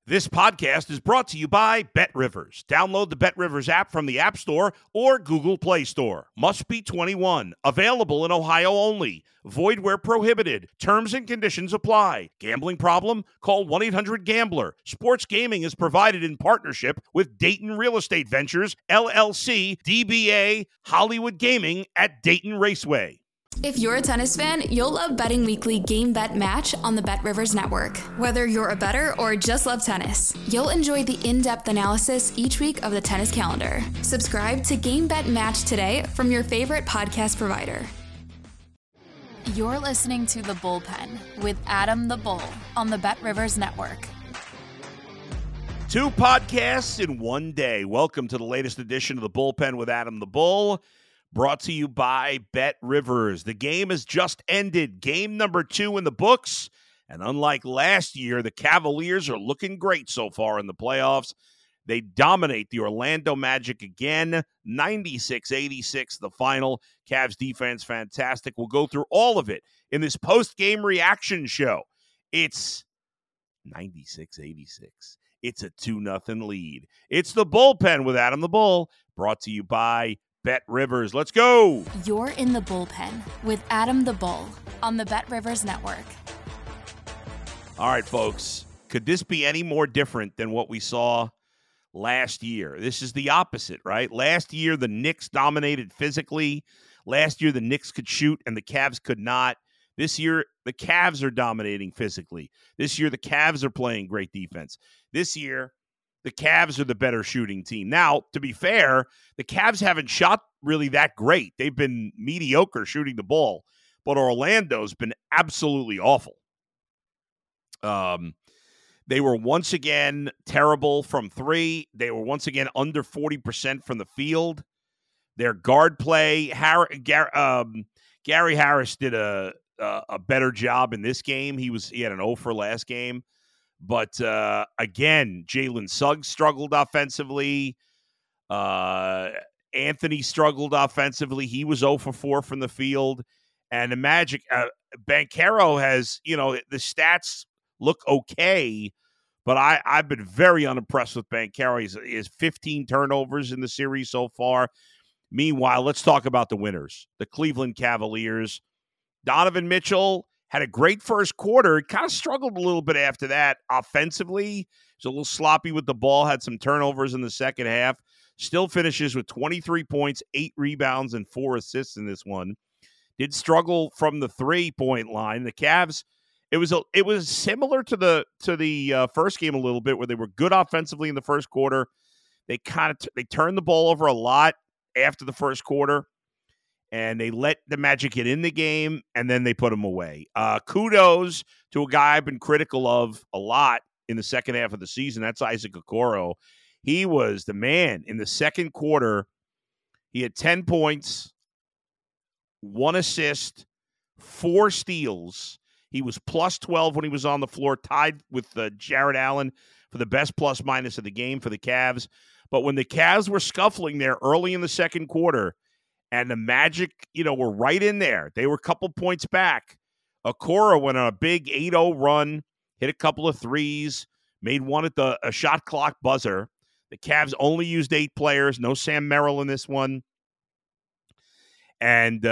This podcast is brought to you by BetRivers. Download the BetRivers app from the App Store or Google Play Store. Must be 21. Available in Ohio only. Void where prohibited. Terms and conditions apply. Gambling problem? Call 1-800-GAMBLER. Sports gaming is provided in partnership with Dayton Real Estate Ventures, LLC, DBA, Hollywood Gaming at Dayton Raceway. If you're a tennis fan, you'll love Betting Weekly Game Bet Match on the BetRivers Network. Whether you're a bettor or just love tennis, you'll enjoy the in-depth analysis each week of the tennis calendar. Subscribe to Game Bet Match today from your favorite podcast provider. You're listening to The Bullpen with Adam the Bull on the BetRivers Network. 2 podcasts in one day. Welcome to the latest edition of The Bullpen with Adam the Bull. Brought to you by BetRivers. The game has just ended. Game number 2 in the books. And unlike last year, the Cavaliers are looking great so far in the playoffs. They dominate the Orlando Magic again. 96-86, the final. Cavs defense, fantastic. We'll go through all of it in this post-game reaction show. It's 96-86. It's a 2-0 lead. It's The Bullpen with Adam the Bull. Brought to you by BetRivers. Let's go. You're in The Bullpen with Adam the Bull on the BetRivers Network. All right, folks. Could this be any more different than what we saw last year? This is the opposite, right? Last year, the Knicks dominated physically. Last year, the Knicks could shoot and the Cavs could not. This year, the Cavs are dominating physically. This year, the Cavs are playing great defense. This year, the Cavs are the better shooting team. Now, to be fair, the Cavs haven't shot really that great. They've been mediocre shooting the ball, but Orlando's been absolutely awful. They were once again terrible from 3. They were once again under 40% from the field. Their guard play, Gary Harris did a better job in this game. He had an 0 for last game. But, again, Jalen Suggs struggled offensively. Anthony struggled offensively. He was 0 for 4 from the field. And the Magic, Banchero has, the stats look okay. But I've been very unimpressed with Banchero. He has 15 turnovers in the series so far. Meanwhile, let's talk about the winners, the Cleveland Cavaliers. Donovan Mitchell had a great first quarter. Kind of struggled a little bit after that offensively. He was a little sloppy with the ball, had some turnovers in the second half. Still finishes with 23 points, 8 rebounds, and 4 assists in this one. Did struggle from the 3-point line. The Cavs, it was similar to the first game a little bit, where they were good offensively in the first quarter. They they turned the ball over a lot after the first quarter. And they let the Magic get in the game, and then they put them away. Kudos to a guy I've been critical of a lot in the second half of the season. That's Isaac Okoro. He was the man in the second quarter. He had 10 points, 1 assist, 4 steals. He was plus 12 when he was on the floor, tied with Jarrett Allen for the best plus-minus of the game for the Cavs. But when the Cavs were scuffling there early in the second quarter, and the Magic, were right in there. They were a couple points back. Okoro went on a big 8-0 run, hit a couple of threes, made one at a shot clock buzzer. The Cavs only used 8 players. No Sam Merrill in this one. And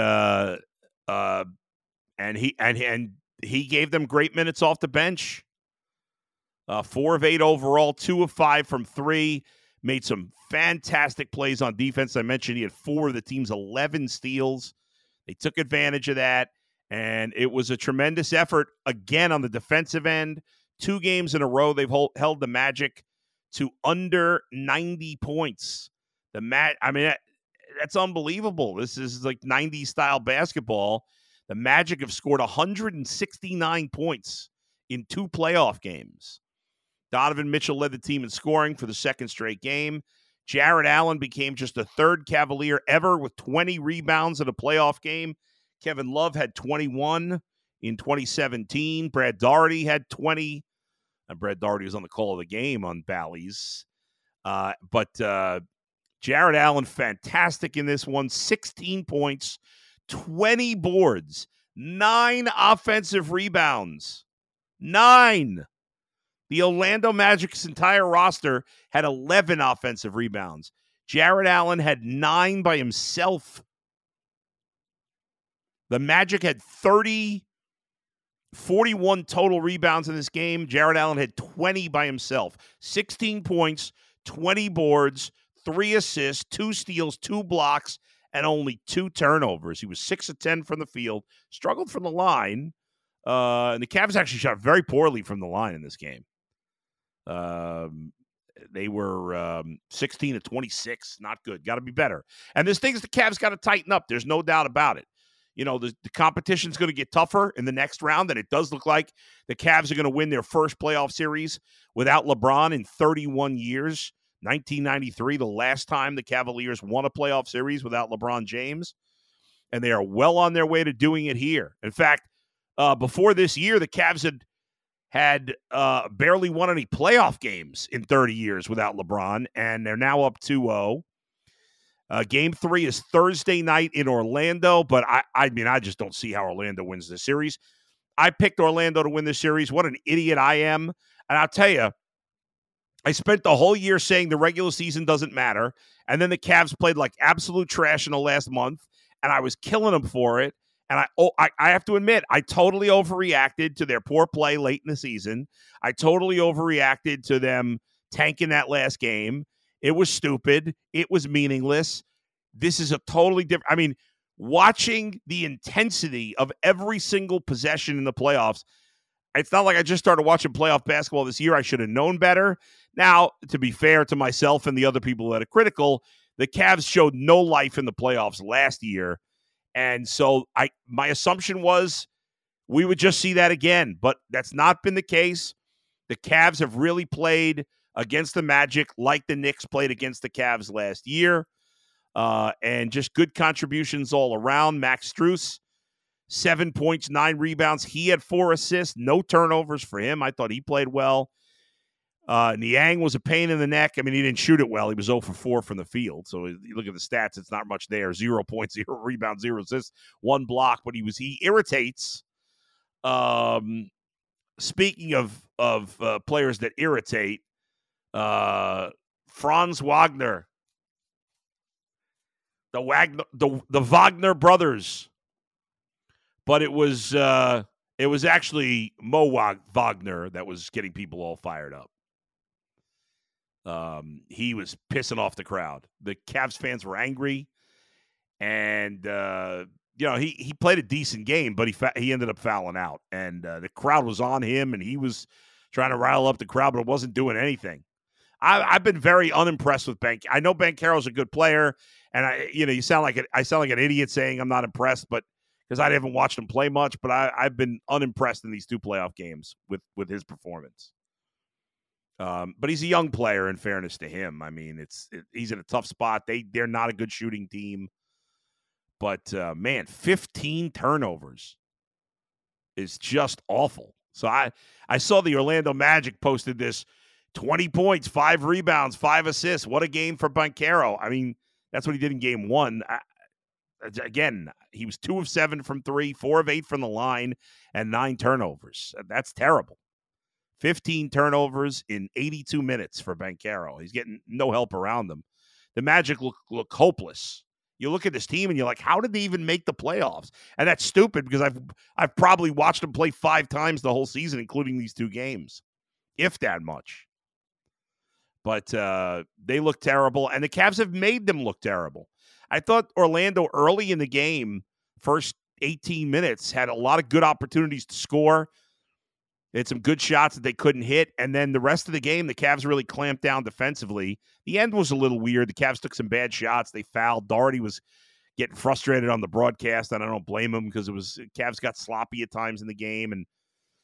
he gave them great minutes off the bench. 4 of 8 overall, 2 of 5 from 3. Made some fantastic plays on defense. I mentioned he had 4 of the team's 11 steals. They took advantage of that, and it was a tremendous effort, again, on the defensive end. 2 games in a row, they've held the Magic to under 90 points. That's unbelievable. This is like 90s-style basketball. The Magic have scored 169 points in 2 playoff games. Donovan Mitchell led the team in scoring for the second straight game. Jarrett Allen became just the 3rd Cavalier ever with 20 rebounds in a playoff game. Kevin Love had 21 in 2017. Brad Daugherty had 20. Brad Daugherty was on the call of the game on Bally's. But Jarrett Allen, fantastic in this one. 16 points, 20 boards, 9 offensive rebounds. 9. The Orlando Magic's entire roster had 11 offensive rebounds. Jarrett Allen had 9 by himself. The Magic had 41 total rebounds in this game. Jarrett Allen had 20 by himself. 16 points, 20 boards, 3 assists, 2 steals, 2 blocks, and only 2 turnovers. He was 6 of 10 from the field, struggled from the line. And the Cavs actually shot very poorly from the line in this game. They were 16 of 26. Not good. Got to be better. And there's things the Cavs got to tighten up. There's no doubt about it. You know, the competition's going to get tougher in the next round, and it does look like the Cavs are going to win their first playoff series without LeBron in 31 years. 1993, the last time the Cavaliers won a playoff series without LeBron James, and they are well on their way to doing it here. In fact, before this year, the Cavs had barely won any playoff games in 30 years without LeBron, and they're now up 2-0. Game 3 is Thursday night in Orlando, but I mean, I just don't see how Orlando wins this series. I picked Orlando to win this series. What an idiot I am. And I'll tell you, I spent the whole year saying the regular season doesn't matter, and then the Cavs played like absolute trash in the last month, and I was killing them for it. And I have to admit, I totally overreacted to their poor play late in the season. I totally overreacted to them tanking that last game. It was stupid. It was meaningless. This is a totally different. I mean, watching the intensity of every single possession in the playoffs, it's not like I just started watching playoff basketball this year. I should have known better. Now, to be fair to myself and the other people that are critical, the Cavs showed no life in the playoffs last year. And so my assumption was we would just see that again. But that's not been the case. The Cavs have really played against the Magic like the Knicks played against the Cavs last year. And just good contributions all around. Max Strus, 7 points, 9 rebounds. He had 4 assists, no turnovers for him. I thought he played well. Niang was a pain in the neck. I mean, he didn't shoot it well. He was 0 for 4 from the field. So you look at the stats, it's not much there. 0 points, 0 rebounds, 0 assists, 1 block. But he irritates. Speaking of players that irritate, Franz Wagner, the Wagner brothers, but it was actually Mo Wagner that was getting people all fired up. He was pissing off the crowd. The Cavs fans were angry, and he played a decent game, but he ended up fouling out, and the crowd was on him, and he was trying to rile up the crowd, but it wasn't doing anything. I've been very unimpressed with Banchero. I know Banchero's a good player, and I sound like an idiot saying I'm not impressed, but because I haven't watched him play much, but I've been unimpressed in these 2 playoff games with his performance. But he's a young player, in fairness to him. I mean, he's in a tough spot. They're not a good shooting team, but man, 15 turnovers is just awful. So I saw the Orlando Magic posted this. 20 points, 5 rebounds, 5 assists. What a game for Banchero. I mean, that's what he did in game 1. Again, he was 2 of 7 from 3, 4 of 8 from the line, and 9 turnovers. That's terrible. 15 turnovers in 82 minutes for Banchero. He's getting no help around them. The Magic look hopeless. You look at this team and you're like, how did they even make the playoffs? And that's stupid because I've probably watched them play 5 times the whole season, including these 2 games, if that much. But they look terrible, and the Cavs have made them look terrible. I thought Orlando early in the game, first 18 minutes, had a lot of good opportunities to score. They had some good shots that they couldn't hit, and then the rest of the game, the Cavs really clamped down defensively. The end was a little weird. The Cavs took some bad shots. They fouled. Doherty was getting frustrated on the broadcast, and I don't blame him because Cavs got sloppy at times in the game. And,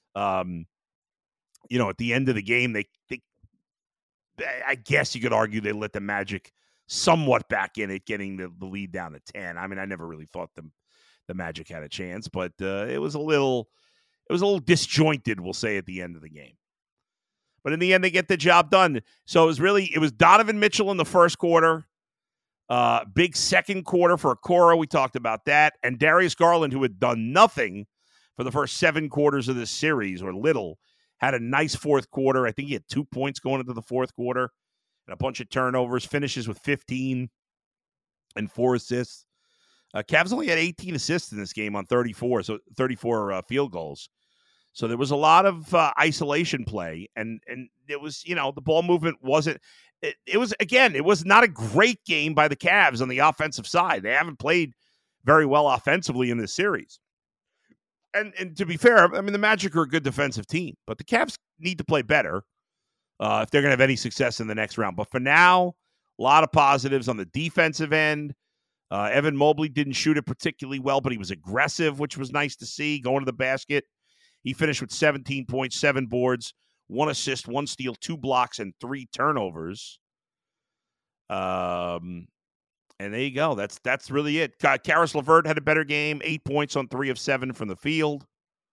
at the end of the game, they I guess you could argue they let the Magic somewhat back in it, getting the lead down to 10. I mean, I never really thought the Magic had a chance, but it was a little disjointed, we'll say, at the end of the game. But in the end, they get the job done. So it was Donovan Mitchell in the first quarter, big second quarter for Okoro. We talked about that, and Darius Garland, who had done nothing for the first 7 quarters of this series, or little, Had a nice fourth quarter. I think he had 2 points going into the fourth quarter and a bunch of turnovers. Finishes with 15 and 4 assists. Cavs only had 18 assists in this game on 34 field goals. So there was a lot of isolation play, and it was, the ball movement wasn't. It was not a great game by the Cavs on the offensive side. They haven't played very well offensively in this series. And to be fair, I mean, the Magic are a good defensive team, but the Cavs need to play better if they're going to have any success in the next round. But for now, a lot of positives on the defensive end. Evan Mobley didn't shoot it particularly well, but he was aggressive, which was nice to see, going to the basket. He finished with 17 points, 7 boards, 1 assist, 1 steal, 2 blocks, and 3 turnovers. And there you go. That's really it. Karis LeVert had a better game, 8 points on 3 of 7 from the field.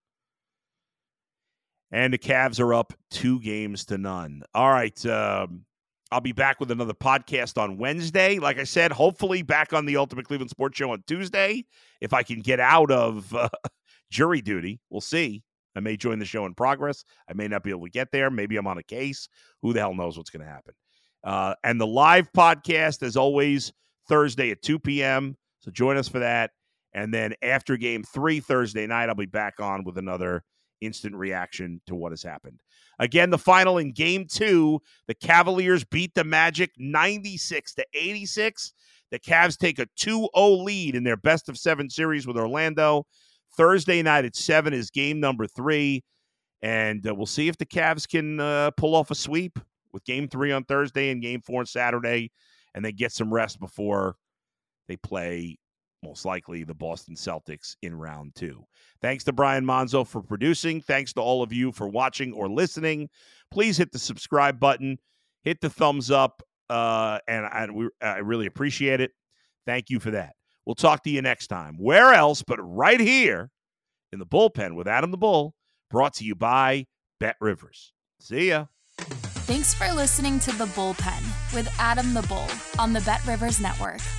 And the Cavs are up 2-0. All right. I'll be back with another podcast on Wednesday. Like I said, hopefully back on the Ultimate Cleveland Sports Show on Tuesday. If I can get out of jury duty, we'll see. I may join the show in progress. I may not be able to get there. Maybe I'm on a case. Who the hell knows what's going to happen? And the live podcast, as always, Thursday at 2 p.m. So join us for that. And then after Game 3 Thursday night, I'll be back on with another instant reaction to what has happened. Again, the final in Game 2, the Cavaliers beat the Magic 96-86. The Cavs take a 2-0 lead in their best-of-7 series with Orlando. Thursday night at 7 is game number 3, and we'll see if the Cavs can pull off a sweep with Game 3 on Thursday and Game 4 on Saturday, and then get some rest before they play, most likely, the Boston Celtics in round 2. Thanks to Brian Monzo for producing. Thanks to all of you for watching or listening. Please hit the subscribe button, hit the thumbs up, and I really appreciate it. Thank you for that. We'll talk to you next time. Where else but right here in the bullpen with Adam the Bull, brought to you by Bet Rivers. See ya. Thanks for listening to The Bullpen with Adam the Bull on the Bet Rivers Network.